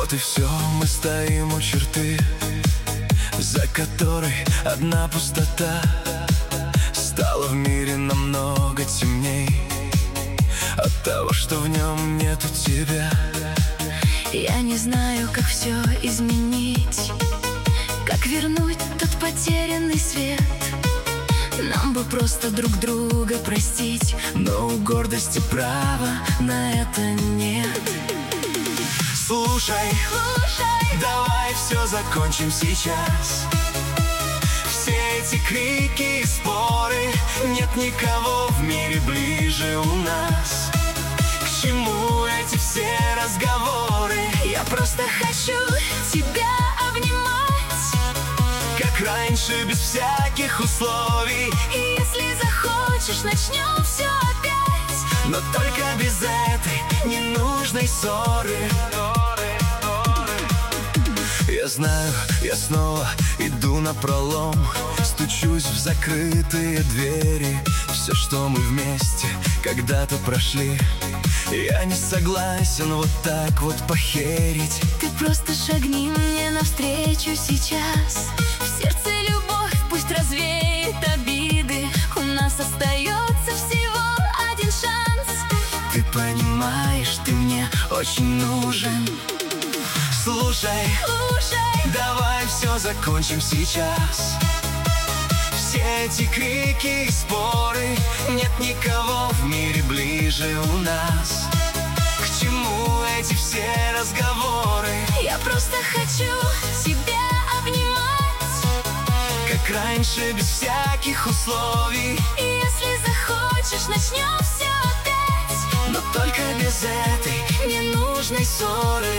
Вот и все, мы стоим у черты, за которой одна пустота. Стало в мире намного темней от того, что в нем нету тебя. Я не знаю, как все изменить, как вернуть тот потерянный свет. Нам бы просто друг друга простить, но у гордости права на это нет. Слушай, давай все закончим сейчас. Все эти крики и споры, нет никого в мире ближе у нас. К чему эти все разговоры? Я просто хочу тебя обнимать, как раньше, без всяких условий. и если захочешь, начнем все опять, но только без этой ненужной ссоры. Я знаю, я снова иду напролом, стучусь в закрытые двери. Все, что мы вместе когда-то прошли, я не согласен вот так вот похерить. ты просто шагни мне навстречу сейчас. В сердце любовь пусть развеет обиды, у нас остается всего один шанс. Ты понимаешь, ты мне очень нужен. Слушай, давай все закончим сейчас. Все эти крики и споры, нет никого в мире ближе у нас. К чему эти все разговоры? Я просто хочу тебя обнимать, как раньше, без всяких условий. и если захочешь, начнем все опять, но только без этой ненужной ссоры.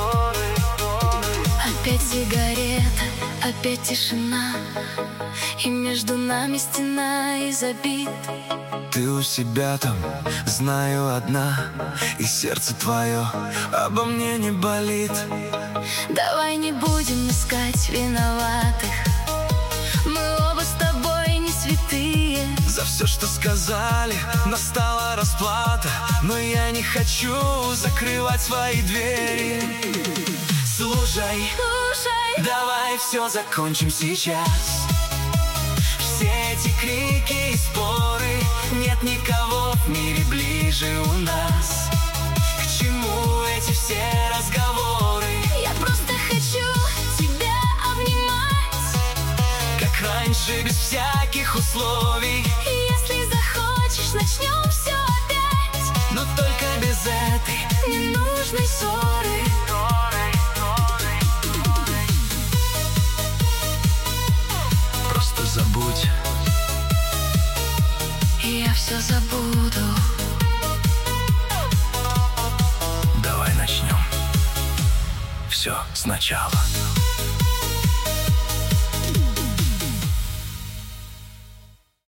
опять сигарета, опять тишина, и между нами стена из обид. Ты у себя там, знаю, одна, и сердце твое обо мне не болит. Давай не будем искать виноватых, мы оба с тобой не святые. За все, что сказали, настала расплата, но я не хочу закрывать свои двери. Слушай, давай все закончим сейчас. Все эти крики и споры, нет никого в мире ближе у нас. К чему эти все разговоры? Я просто хочу тебя обнимать, как раньше, без всяких условий. и если захочешь, начнем все опять, Но только без этой ненужной ссоры. Просто забудь, И я все забуду. давай начнем все сначала.